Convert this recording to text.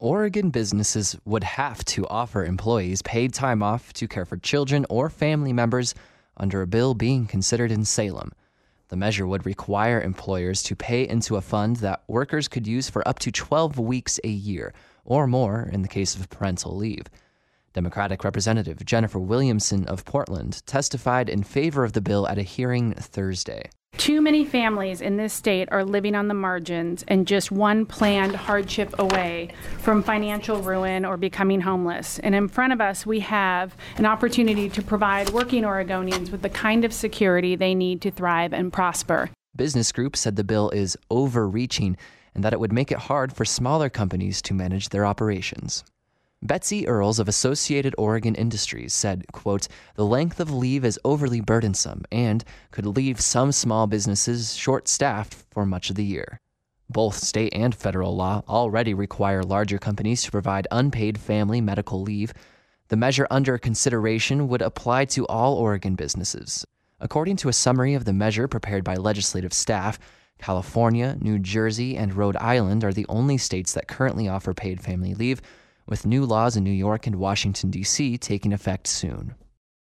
Oregon businesses would have to offer employees paid time off to care for children or family members under a bill being considered in Salem. The measure would require employers to pay into a fund that workers could use for up to 12 weeks a year, or more in the case of parental leave. Democratic Representative Jennifer Williamson of Portland testified in favor of the bill at a hearing Thursday. Too many families in this state are living on the margins and just one planned hardship away from financial ruin or becoming homeless. And in front of us, we have an opportunity to provide working Oregonians with the kind of security they need to thrive and prosper. Business groups said the bill is overreaching and that it would make it hard for smaller companies to manage their operations. Betsy Earls of Associated Oregon Industries said, quote, "The length of leave is overly burdensome and could leave some small businesses short-staffed for much of the year." Both state and federal law already require larger companies to provide unpaid family medical leave. The measure under consideration would apply to all Oregon businesses. According to a summary of the measure prepared by legislative staff, California, New Jersey, and Rhode Island are the only states that currently offer paid family leave, with new laws in New York and Washington, D.C. taking effect soon.